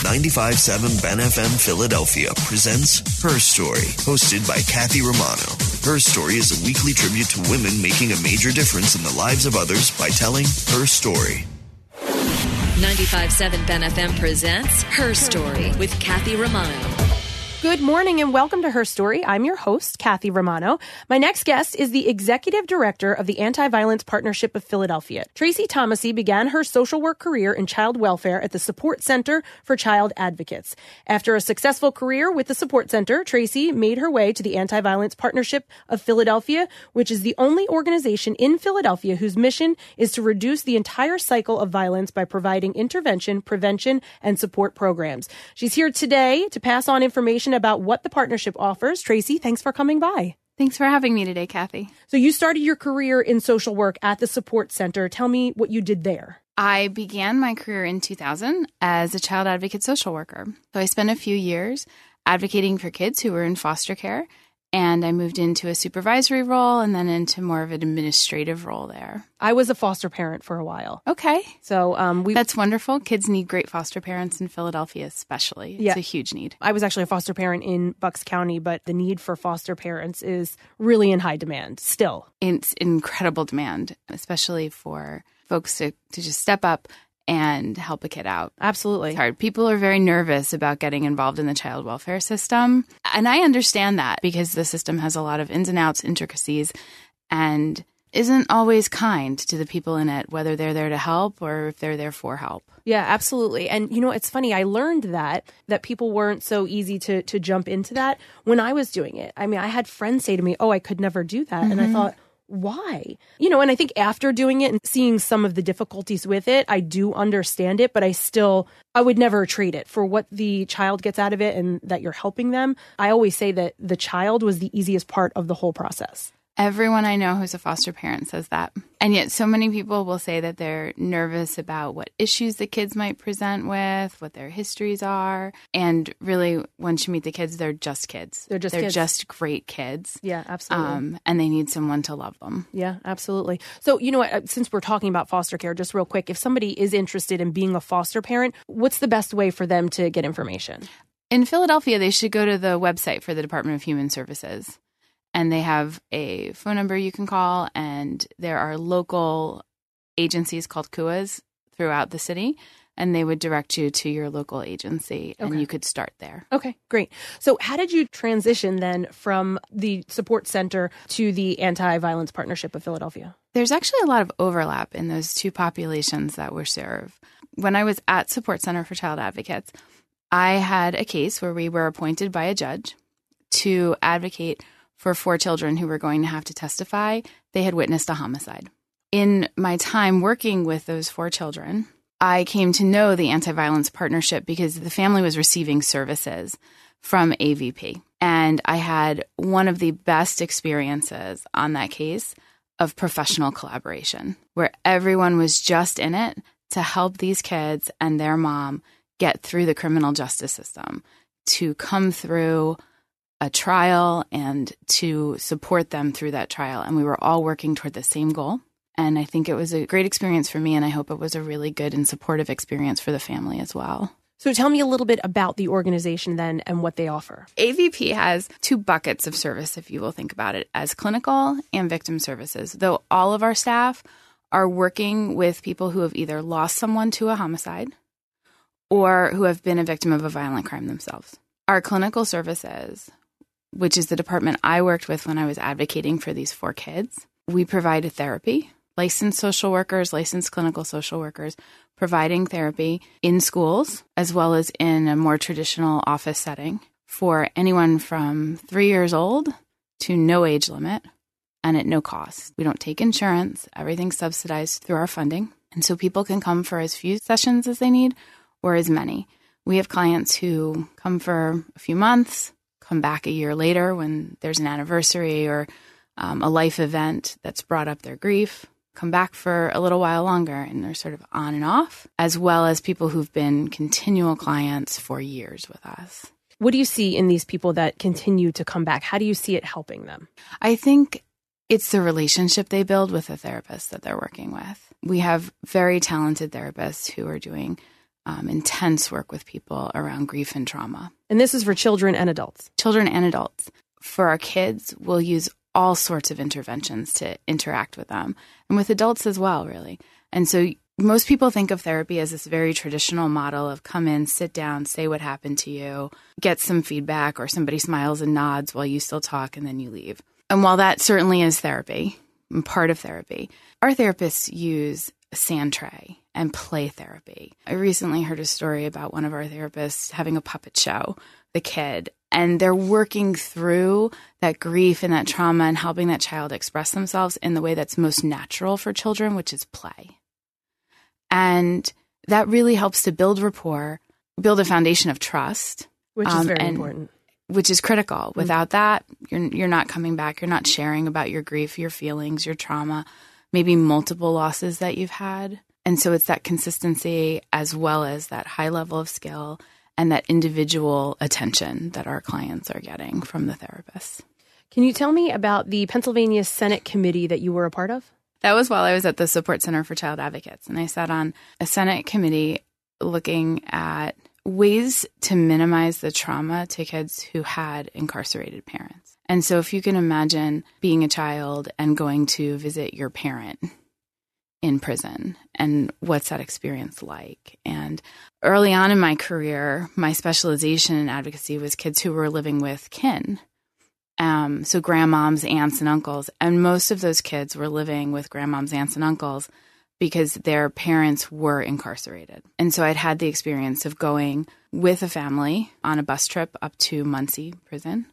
95.7 Ben FM Philadelphia presents Her Story, hosted by Kathy Romano. Her Story is a weekly tribute to women making a major difference in the lives of others by telling her story. 95.7 Ben FM presents Her Story with Kathy Romano. Good morning and welcome to Her Story. I'm your host, Kathy Romano. My next guest is the Executive Director of the Anti-Violence Partnership of Philadelphia. Tracy Thomasy began her social work career in child welfare at the Support Center for Child Advocates. After a successful career with the Support Center, Tracy made her way to the Anti-Violence Partnership of Philadelphia, which is the only organization in Philadelphia whose mission is to reduce the entire cycle of violence by providing intervention, prevention, and support programs. She's here today to pass on information about what the partnership offers. Tracy, thanks for coming by. Thanks for having me today, Kathy. So you started your career in social work at the Support Center. Tell me what you did there. I began my career in 2000 as a child advocate social worker. So I spent a few years advocating for kids who were in foster care, and I moved into a supervisory role and then into more of an administrative role there. I was a foster parent for a while. Okay. So that's wonderful. Kids need great foster parents in Philadelphia especially. It's a huge need. I was actually a foster parent in Bucks County, but the need for foster parents is really in high demand still. It's incredible demand, especially for folks to just step up and help a kid out. Absolutely. It's hard. People are very nervous about getting involved in the child welfare system. And I understand that because the system has a lot of ins and outs, intricacies, and isn't always kind to the people in it, whether they're there to help or if they're there for help. Yeah, absolutely. And, you know, it's funny. I learned that people weren't so easy to jump into that when I was doing it. I mean, I had friends say to me, oh, I could never do that. Mm-hmm. And I thought, why? You know, and I think after doing it and seeing some of the difficulties with it, I do understand it, but I would never trade it for what the child gets out of it and that you're helping them. I always say that the child was the easiest part of the whole process. Everyone I know who's a foster parent says that. And yet so many people will say that they're nervous about what issues the kids might present with, what their histories are. And really, once you meet the kids, they're just kids. They're just great kids. Yeah, absolutely. And they need someone to love them. Yeah, absolutely. So, you know what, since we're talking about foster care, just real quick, if somebody is interested in being a foster parent, what's the best way for them to get information? In Philadelphia, they should go to the website for the Department of Human Services. And they have a phone number you can call, and there are local agencies called CUAs throughout the city, and they would direct you to your local agency, and you could start there. Okay, great. So how did you transition then from the Support Center to the Anti-Violence Partnership of Philadelphia? There's actually a lot of overlap in those two populations that we serve. When I was at Support Center for Child Advocates, I had a case where we were appointed by a judge to advocate for 4 children who were going to have to testify. They had witnessed a homicide. In my time working with those 4 children, I came to know the Anti-Violence Partnership because the family was receiving services from AVP. And I had one of the best experiences on that case of professional collaboration, where everyone was just in it to help these kids and their mom get through the criminal justice system, to come through a trial and to support them through that trial. And we were all working toward the same goal. And I think it was a great experience for me, and I hope it was a really good and supportive experience for the family as well. So tell me a little bit about the organization then and what they offer. AVP has 2 buckets of service, if you will think about it, as clinical and victim services, though all of our staff are working with people who have either lost someone to a homicide or who have been a victim of a violent crime themselves. Our clinical services, which is the department I worked with when I was advocating for these 4 kids, we provide therapy, licensed social workers, licensed clinical social workers, providing therapy in schools as well as in a more traditional office setting for anyone from 3 years old to no age limit and at no cost. We don't take insurance. Everything's subsidized through our funding. And so people can come for as few sessions as they need or as many. We have clients who come for a few months, come back a year later when there's an anniversary or a life event that's brought up their grief, come back for a little while longer, and they're sort of on and off, as well as people who've been continual clients for years with us. What do you see in these people that continue to come back? How do you see it helping them? I think it's the relationship they build with the therapist that they're working with. We have very talented therapists who are doing intense work with people around grief and trauma. And this is for children and adults. Children and adults. For our kids, we'll use all sorts of interventions to interact with them, and with adults as well, really. And so most people think of therapy as this very traditional model of come in, sit down, say what happened to you, get some feedback, or somebody smiles and nods while you still talk, and then you leave. And while that certainly is therapy, and part of therapy, our therapists use a sand tray and play therapy. I recently heard a story about one of our therapists having a puppet show, the kid, and they're working through that grief and that trauma and helping that child express themselves in the way that's most natural for children, which is play. And that really helps to build rapport, build a foundation of trust. Which is very important. Which is critical. Without that, you're not coming back. You're not sharing about your grief, your feelings, your trauma, maybe multiple losses that you've had. And so it's that consistency as well as that high level of skill and that individual attention that our clients are getting from the therapists. Can you tell me about the Pennsylvania Senate committee that you were a part of? That was while I was at the Support Center for Child Advocates, and I sat on a Senate committee looking at ways to minimize the trauma to kids who had incarcerated parents. And so if you can imagine being a child and going to visit your parent in prison, and what's that experience like? And early on in my career, my specialization in advocacy was kids who were living with kin. So grandmoms, aunts, and uncles. And most of those kids were living with grandmoms, aunts, and uncles because their parents were incarcerated. And so I'd had the experience of going with a family on a bus trip up to Muncie prison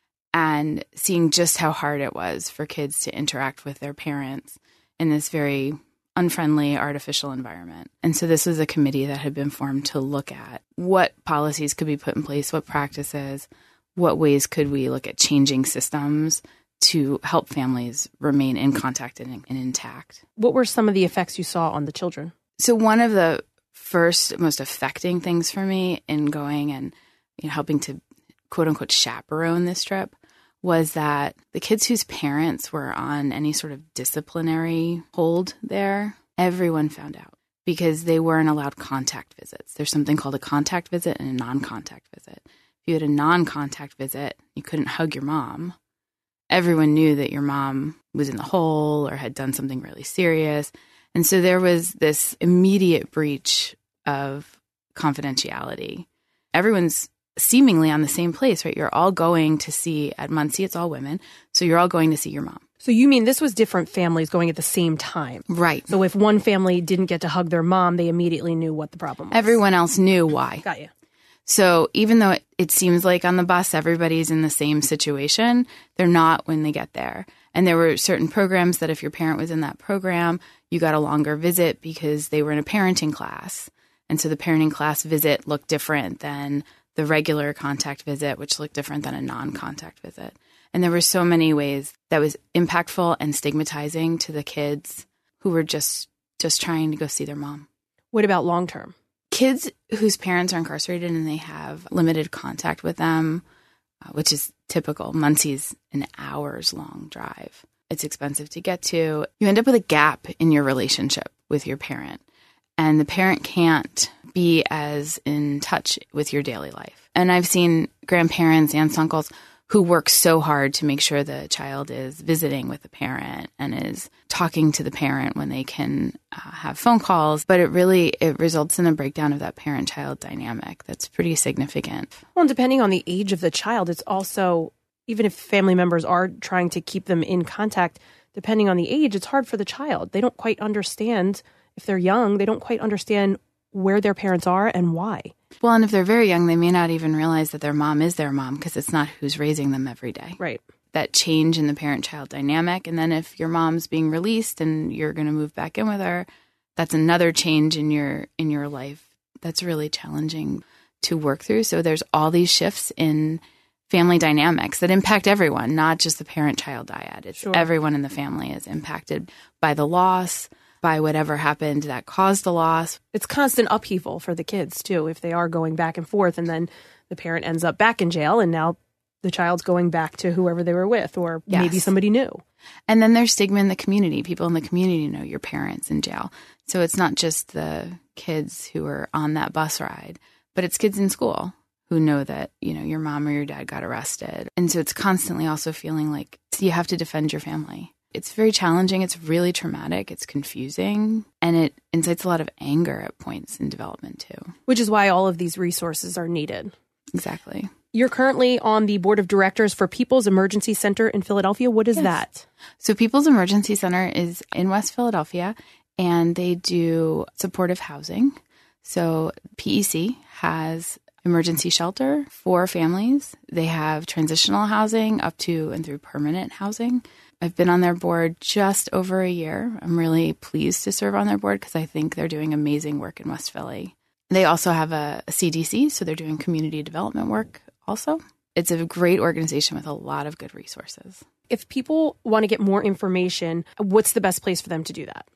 and seeing just how hard it was for kids to interact with their parents in this very unfriendly, artificial environment. And so this was a committee that had been formed to look at what policies could be put in place, what practices, what ways could we look at changing systems to help families remain in contact and intact. What were some of the effects you saw on the children? So one of the first most affecting things for me in going and helping to quote unquote chaperone this trip was that the kids whose parents were on any sort of disciplinary hold there, everyone found out because they weren't allowed contact visits. There's something called a contact visit and a non-contact visit. If you had a non-contact visit, you couldn't hug your mom. Everyone knew that your mom was in the hole or had done something really serious. And so there was this immediate breach of confidentiality. Everyone's seemingly on the same place, right? You're all going to see, at Muncie, it's all women. So you're all going to see your mom. So you mean this was different families going at the same time? Right. So if one family didn't get to hug their mom, they immediately knew what the problem was. Everyone else knew why. Got you. So even though it seems like on the bus everybody's in the same situation, they're not when they get there. And there were certain programs that if your parent was in that program, you got a longer visit because they were in a parenting class. And so the parenting class visit looked different than the regular contact visit, which looked different than a non-contact visit. And there were so many ways that was impactful and stigmatizing to the kids who were just trying to go see their mom. What about long-term? Kids whose parents are incarcerated and they have limited contact with them, which is typical. Muncie's an hours-long drive. It's expensive to get to. You end up with a gap in your relationship with your parent, and the parent can't be as in touch with your daily life. And I've seen grandparents, aunts, uncles who work so hard to make sure the child is visiting with the parent and is talking to the parent when they can have phone calls. But it results in a breakdown of that parent-child dynamic that's pretty significant. Well, and depending on the age of the child, it's also, even if family members are trying to keep them in contact, depending on the age, it's hard for the child. They don't quite understand, if they're young, they don't quite understand where their parents are and why. Well, and if they're very young, they may not even realize that their mom is their mom because it's not who's raising them every day. Right. That change in the parent-child dynamic. And then if your mom's being released and you're going to move back in with her, that's another change in your life that's really challenging to work through. So there's all these shifts in family dynamics that impact everyone, not just the parent-child dyad. It's Sure. Everyone in the family is impacted by the loss, by whatever happened that caused the loss. It's constant upheaval for the kids, too, if they are going back and forth, and then the parent ends up back in jail, and now the child's going back to whoever they were with, or maybe somebody new. And then there's stigma in the community. People in the community know your parents in jail. So it's not just the kids who are on that bus ride, but it's kids in school who know that, your mom or your dad got arrested. And so it's constantly also feeling like you have to defend your family. It's very challenging. It's really traumatic. It's confusing. And it incites a lot of anger at points in development too. Which is why all of these resources are needed. Exactly. You're currently on the board of directors for People's Emergency Center in Philadelphia. What is that? So People's Emergency Center is in West Philadelphia, and they do supportive housing. So PEC has emergency shelter for families. They have transitional housing up to and through permanent housing. I've been on their board just over a year. I'm really pleased to serve on their board because I think they're doing amazing work in West Philly. They also have a CDC, so they're doing community development work also. It's a great organization with a lot of good resources. If people want to get more information, what's the best place for them to do that?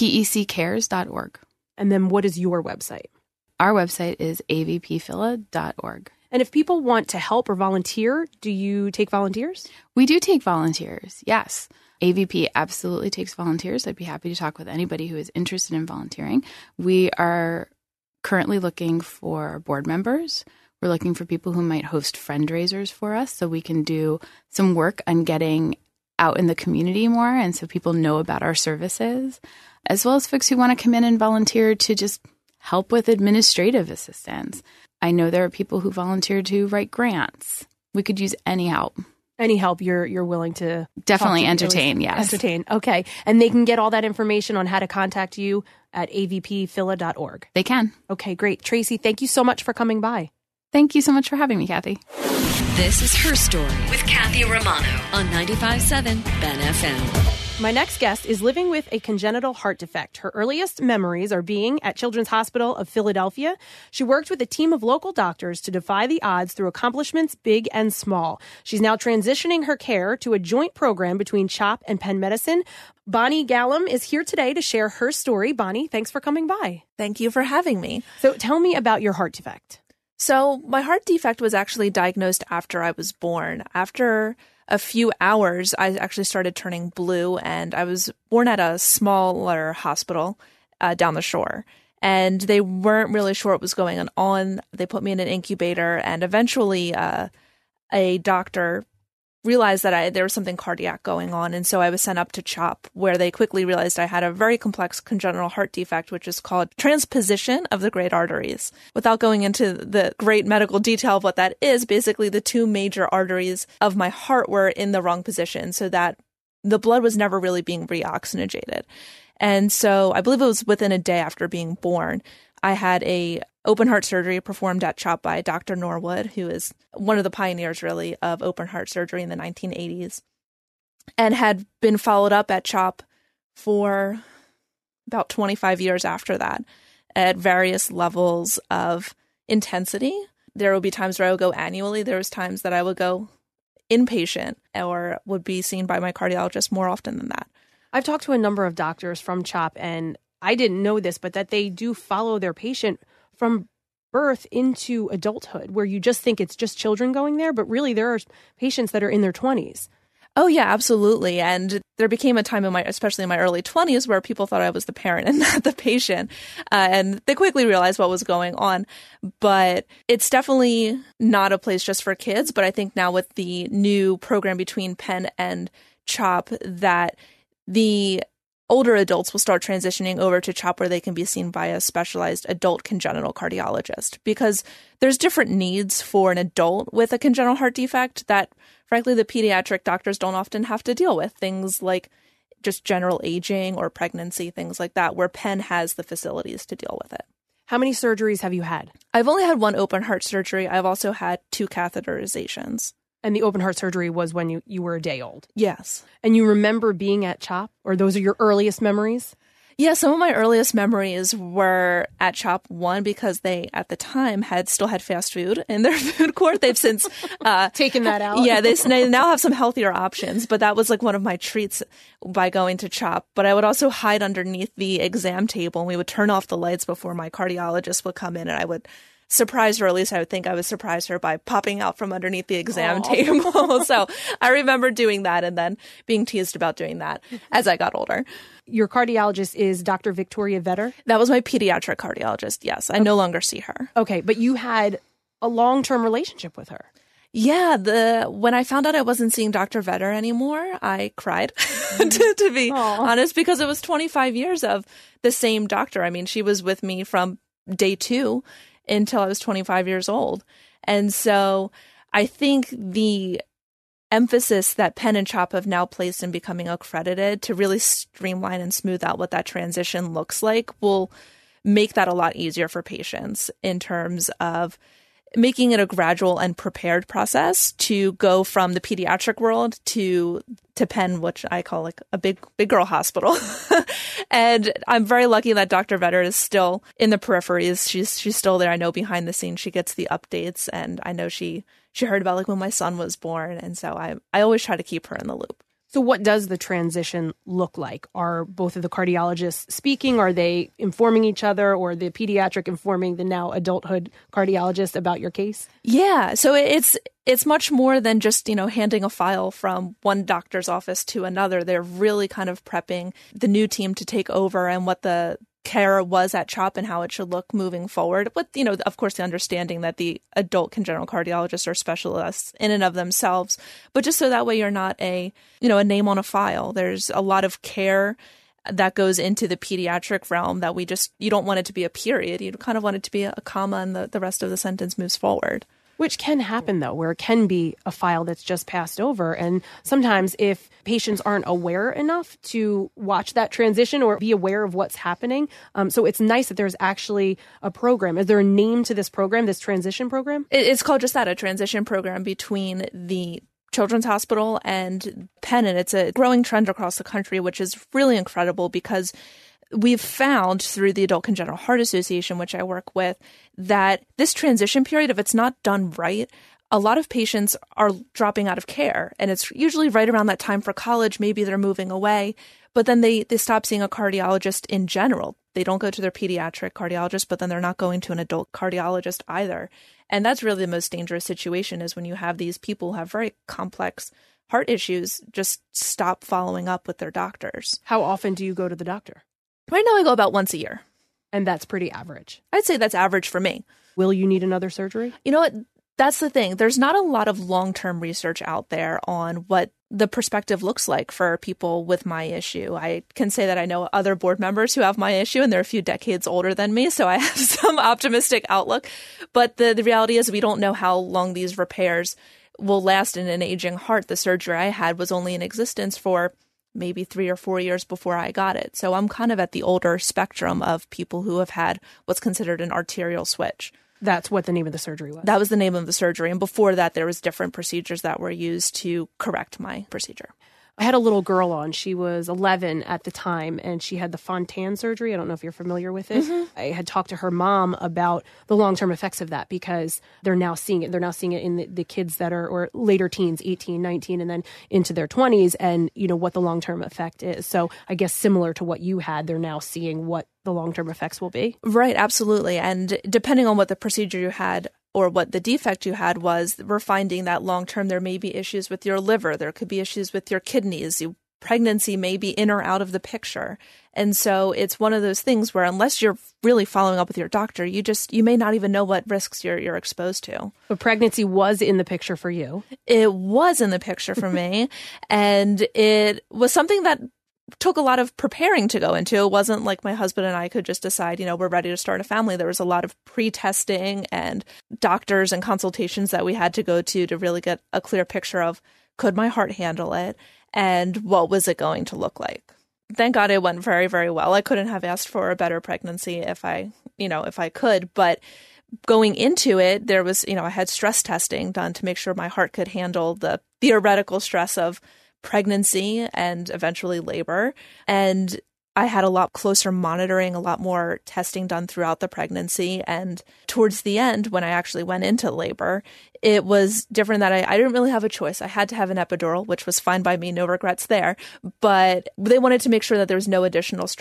PECcares.org. And then what is your website? Our website is avpphila.org. And if people want to help or volunteer, do you take volunteers? We do take volunteers, yes. AVP absolutely takes volunteers. I'd be happy to talk with anybody who is interested in volunteering. We are currently looking for board members. We're looking for people who might host fundraisers for us so we can do some work on getting out in the community more and so people know about our services, as well as folks who want to come in and volunteer to just help with administrative assistance. I know there are people who volunteer to write grants. We could use any help. Any help you're willing to definitely entertain, yes. Entertain, okay. And they can get all that information on how to contact you at avpphila.org. They can. Okay, great. Tracy, thank you so much for coming by. Thank you so much for having me, Kathy. This is Her Story with Kathy Romano on 95.7 Ben FM. My next guest is living with a congenital heart defect. Her earliest memories are being at Children's Hospital of Philadelphia. She worked with a team of local doctors to defy the odds through accomplishments big and small. She's now transitioning her care to a joint program between CHOP and Penn Medicine. Bonnie Gallum is here today to share her story. Bonnie, thanks for coming by. Thank you for having me. So tell me about your heart defect. So my heart defect was actually diagnosed after I was born. After a few hours, I actually started turning blue, and I was born at a smaller hospital down the shore. And they weren't really sure what was going on. They put me in an incubator, and eventually a doctor realized that there was something cardiac going on. And so I was sent up to CHOP, where they quickly realized I had a very complex congenital heart defect, which is called transposition of the great arteries. Without going into the great medical detail of what that is, basically the two major arteries of my heart were in the wrong position, so that the blood was never really being reoxygenated. And so I believe it was within a day after being born, I had a open heart surgery performed at CHOP by Dr. Norwood, who is one of the pioneers, really, of open heart surgery in the 1980s, and had been followed up at CHOP for about 25 years after that at various levels of intensity. There would be times where I would go annually. There was times that I would go inpatient or would be seen by my cardiologist more often than that. I've talked to a number of doctors from CHOP, and I didn't know this, but that they do follow their patient from birth into adulthood, where you just think it's just children going there, but really there are patients that are in their 20s. Oh, yeah, absolutely. And there became a time especially in my early 20s, where people thought I was the parent and not the patient. And they quickly realized what was going on. But it's definitely not a place just for kids. But I think now with the new program between Penn and CHOP, that the older adults will start transitioning over to CHOP, where they can be seen by a specialized adult congenital cardiologist, because there's different needs for an adult with a congenital heart defect that, frankly, the pediatric doctors don't often have to deal with. Things like just general aging or pregnancy, things like that, where Penn has the facilities to deal with it. How many surgeries have you had? I've only had one open heart surgery. I've also had 2 catheterizations. And the open heart surgery was when you were a day old? Yes. And you remember being at CHOP, or those are your earliest memories? Yeah, some of my earliest memories were at CHOP, one, because they, at the time, still had fast food in their food court. They've since taken that out. Yeah, they now have some healthier options, but that was like one of my treats by going to CHOP. But I would also hide underneath the exam table, and we would turn off the lights before my cardiologist would come in, and I would surprised her, or at least I would think I would surprise her by popping out from underneath the exam table. So I remember doing that and then being teased about doing that as I got older. Your cardiologist is Dr. Victoria Vetter? That was my pediatric cardiologist, yes. I no longer see her. Okay, but you had a long-term relationship with her. Yeah, when I found out I wasn't seeing Dr. Vetter anymore, I cried, to be honest, because it was 25 years of the same doctor. I mean, she was with me from day 2 until I was 25 years old. And so I think the emphasis that Penn and CHOP have now placed in becoming accredited to really streamline and smooth out what that transition looks like will make that a lot easier for patients in terms of making it a gradual and prepared process to go from the pediatric world to Penn, which I call like a big girl hospital. And I'm very lucky that Dr. Vetter is still in the peripheries. She's still there. I know behind the scenes she gets the updates, and I know she heard about like when my son was born, and so I always try to keep her in the loop. So what does the transition look like? Are both of the cardiologists speaking? Are they informing each other, or the pediatric informing the now adulthood cardiologist about your case? Yeah. So it's much more than just, handing a file from one doctor's office to another. They're really kind of prepping the new team to take over and what the care was at CHOP and how it should look moving forward. With, of course, the understanding that the adult congenital cardiologists are specialists in and of themselves, but just so that way you're not a name on a file. There's a lot of care that goes into the pediatric realm that you don't want it to be a period. You kind of want it to be a comma and the rest of the sentence moves forward. Which can happen, though, where it can be a file that's just passed over. And sometimes if patients aren't aware enough to watch that transition or be aware of what's happening. So it's nice that there's actually a program. Is there a name to this program, this transition program? It's called just that, a transition program between the Children's Hospital and Penn. And it's a growing trend across the country, which is really incredible because we've found through the Adult Congenital Heart Association, which I work with, that this transition period, if it's not done right, a lot of patients are dropping out of care. And it's usually right around that time for college. Maybe they're moving away, but then they stop seeing a cardiologist in general. They don't go to their pediatric cardiologist, but then they're not going to an adult cardiologist either. And that's really the most dangerous situation, is when you have these people who have very complex heart issues, just stop following up with their doctors. How often do you go to the doctor? Right now I go about once a year. And that's pretty average. I'd say that's average for me. Will you need another surgery? You know what? That's the thing. There's not a lot of long-term research out there on what the perspective looks like for people with my issue. I can say that I know other board members who have my issue, and they're a few decades older than me, so I have some optimistic outlook. But the reality is we don't know how long these repairs will last in an aging heart. The surgery I had was only in existence for maybe 3 or 4 years before I got it. So I'm kind of at the older spectrum of people who have had what's considered an arterial switch. That's what the name of the surgery was? That was the name of the surgery. And before that, there was different procedures that were used to correct my procedure. I had a little girl on. She was 11 at the time, and she had the Fontan surgery. I don't know if you're familiar with it. Mm-hmm. I had talked to her mom about the long-term effects of that because they're now seeing it. They're now seeing it in the kids that are, or later teens, 18, 19, and then into their 20s, and, what the long-term effect is. So I guess similar to what you had, they're now seeing what the long-term effects will be. Right, absolutely. And depending on what the procedure you had, or what the defect you had was, we're finding that long-term there may be issues with your liver. There could be issues with your kidneys. Pregnancy may be in or out of the picture. And so it's one of those things where unless you're really following up with your doctor, you may not even know what risks you're exposed to. But pregnancy was in the picture for you. It was in the picture for me. And it was something that took a lot of preparing to go into. It wasn't like my husband and I could just decide, we're ready to start a family. There was a lot of pre-testing and doctors and consultations that we had to go to really get a clear picture of, could my heart handle it and what was it going to look like? Thank God it went very, very well. I couldn't have asked for a better pregnancy if I could, but going into it, there was, I had stress testing done to make sure my heart could handle the theoretical stress of pregnancy and eventually labor. And I had a lot closer monitoring, a lot more testing done throughout the pregnancy. And towards the end, when I actually went into labor, it was different that I didn't really have a choice. I had to have an epidural, which was fine by me, no regrets there. But they wanted to make sure that there was no additional stress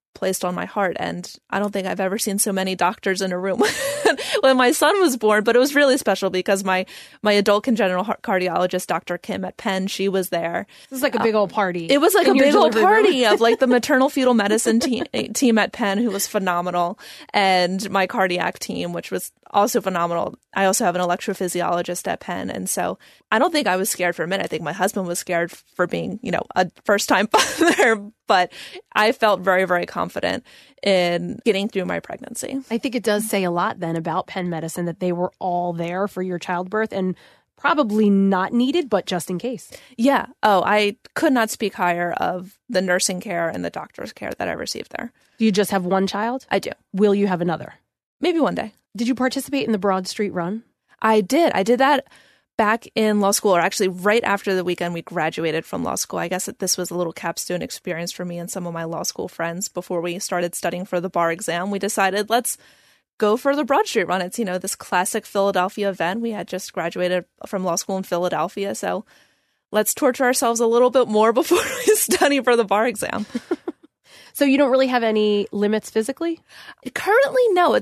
placed on my heart. And I don't think I've ever seen so many doctors in a room when my son was born, but it was really special because my adult congenital cardiologist, Dr. Kim at Penn, she was there. This is like a big old party. It was like a big old party of like the maternal fetal medicine team at Penn, who was phenomenal, and my cardiac team, which was also phenomenal. I also have an electrophysiologist at Penn. And so I don't think I was scared for a minute. I think my husband was scared for being, a first-time father, but I felt very, very confident in getting through my pregnancy. I think it does say a lot then about Penn Medicine that they were all there for your childbirth and probably not needed, but just in case. Yeah. Oh, I could not speak higher of the nursing care and the doctor's care that I received there. Do you just have one child? I do. Will you have another? Maybe one day. Did you participate in the Broad Street Run? I did. I did that back in law school, or actually right after the weekend we graduated from law school. I guess that this was a little capstone experience for me and some of my law school friends. Before we started studying for the bar exam, we decided let's go for the Broad Street Run. It's, this classic Philadelphia event. We had just graduated from law school in Philadelphia, so let's torture ourselves a little bit more before we study for the bar exam. So you don't really have any limits physically? Currently, no.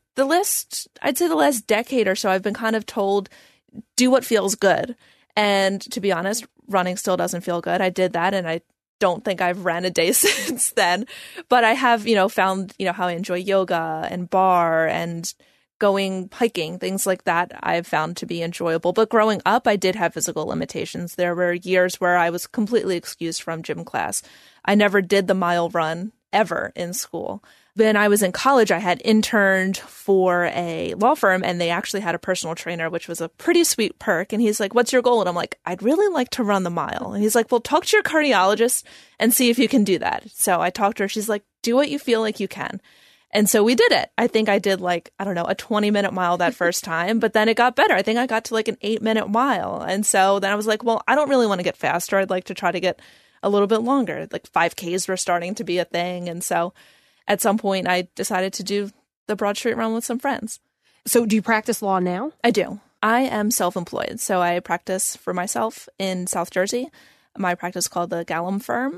I'd say the last decade or so, I've been kind of told, do what feels good. And to be honest, running still doesn't feel good. I did that, and I don't think I've ran a day since then. But I have, found, how I enjoy yoga and bar and going hiking, things like that I've found to be enjoyable. But growing up, I did have physical limitations. There were years where I was completely excused from gym class. I never did the mile run ever in school. When I was in college, I had interned for a law firm, and they actually had a personal trainer, which was a pretty sweet perk. And he's like, what's your goal? And I'm like, I'd really like to run the mile. And he's like, well, talk to your cardiologist and see if you can do that. So I talked to her. She's like, do what you feel like you can. And so we did it. I think I did a 20-minute mile that first time, but then it got better. I think I got to an 8-minute mile. And so then I was like, well, I don't really want to get faster. I'd like to try to get a little bit longer. 5Ks were starting to be a thing. And so at some point, I decided to do the Broad Street Run with some friends. So do you practice law now? I do. I am self-employed. So I practice for myself in South Jersey. My practice is called the Gallum Firm,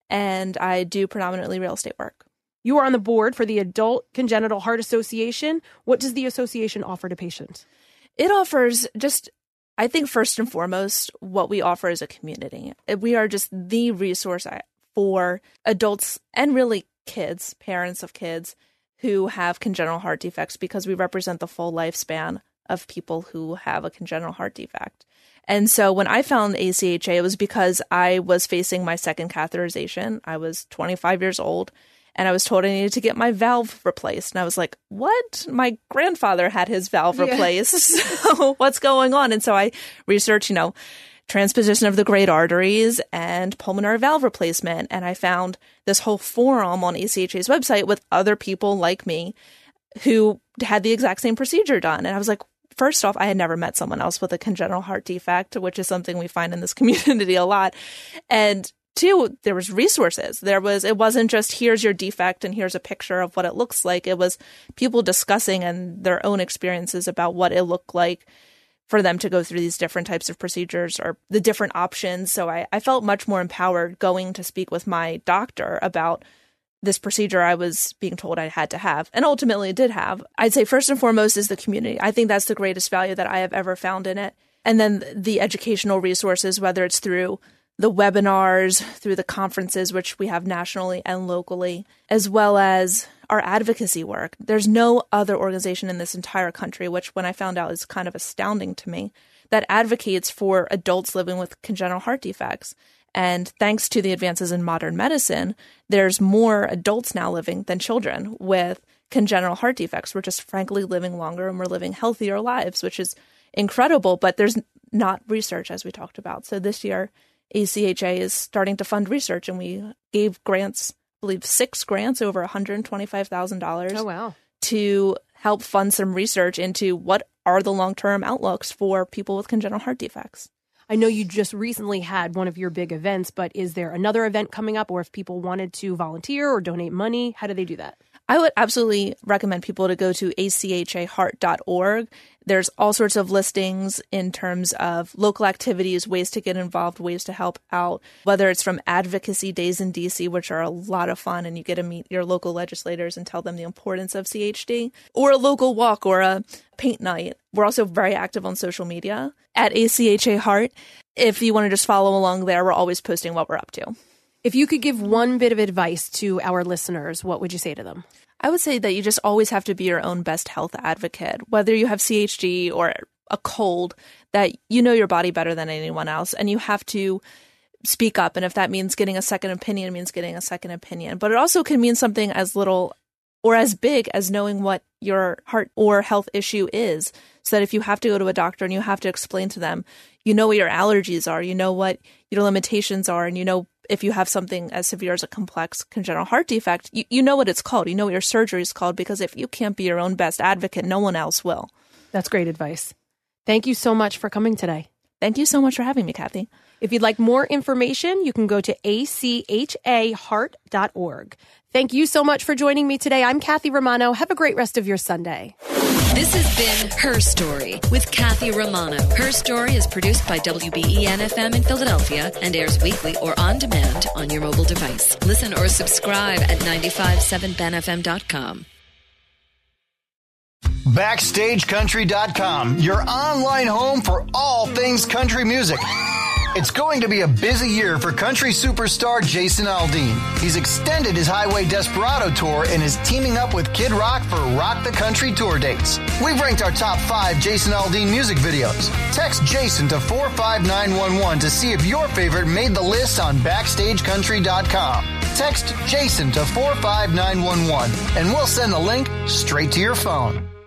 and I do predominantly real estate work. You are on the board for the Adult Congenital Heart Association. What does the association offer to patients? It offers I think first and foremost, what we offer is a community. We are just the resource for adults and really kids, parents of kids who have congenital heart defects, because we represent the full lifespan of people who have a congenital heart defect. And so when I found ACHA, it was because I was facing my second catheterization. I was 25 years old, and I was told I needed to get my valve replaced. And I was like, what? My grandfather had his valve replaced. So what's going on? And so I researched, transposition of the great arteries and pulmonary valve replacement. And I found this whole forum on ACHA's website with other people like me who had the exact same procedure done. And I was like, first off, I had never met someone else with a congenital heart defect, which is something we find in this community a lot. And two, there was resources. It wasn't just here's your defect and here's a picture of what it looks like. It was people discussing and their own experiences about what it looked like for them to go through these different types of procedures or the different options. So I felt much more empowered going to speak with my doctor about this procedure I was being told I had to have, and ultimately did have. I'd say first and foremost is the community. I think that's the greatest value that I have ever found in it. And then the educational resources, whether it's through the webinars, through the conferences, which we have nationally and locally, as well as our advocacy work. There's no other organization in this entire country, which when I found out is kind of astounding to me, that advocates for adults living with congenital heart defects. And thanks to the advances in modern medicine, there's more adults now living than children with congenital heart defects. We're just frankly living longer and we're living healthier lives, which is incredible, but there's not research, as we talked about. So this year, ACHA is starting to fund research, and we gave grants, I believe 6 grants over $125,000 Oh, wow. to help fund some research into what are the long-term outlooks for people with congenital heart defects. I know you just recently had one of your big events, but is there another event coming up, or if people wanted to volunteer or donate money, how do they do that? I would absolutely recommend people to go to achaheart.org. There's all sorts of listings in terms of local activities, ways to get involved, ways to help out, whether it's from advocacy days in DC, which are a lot of fun, and you get to meet your local legislators and tell them the importance of CHD, or a local walk or a paint night. We're also very active on social media at ACHA Heart. If you want to just follow along there, we're always posting what we're up to. If you could give one bit of advice to our listeners, what would you say to them? I would say that you just always have to be your own best health advocate, whether you have CHD or a cold, that you know your body better than anyone else, and you have to speak up. And if that means getting a second opinion, it means getting a second opinion. But it also can mean something as little or as big as knowing what your heart or health issue is, so that if you have to go to a doctor and you have to explain to them, you know what your allergies are, you know what your limitations are, and you know if you have something as severe as a complex congenital heart defect, you know what it's called. You know what your surgery is called, because if you can't be your own best advocate, no one else will. That's great advice. Thank you so much for coming today. Thank you so much for having me, Kathy. If you'd like more information, you can go to achaheart.org. Thank you so much for joining me today. I'm Kathy Romano. Have a great rest of your Sunday. This has been Her Story with Kathy Romano. Her Story is produced by WBEN-FM in Philadelphia and airs weekly or on demand on your mobile device. Listen or subscribe at 957benfm.com. BackstageCountry.com, your online home for all things country music. It's going to be a busy year for country superstar Jason Aldean. He's extended his Highway Desperado tour and is teaming up with Kid Rock for Rock the Country tour dates. We've ranked our top 5 Jason Aldean music videos. Text Jason to 45911 to see if your favorite made the list on BackstageCountry.com. Text Jason to 45911 and we'll send the link straight to your phone.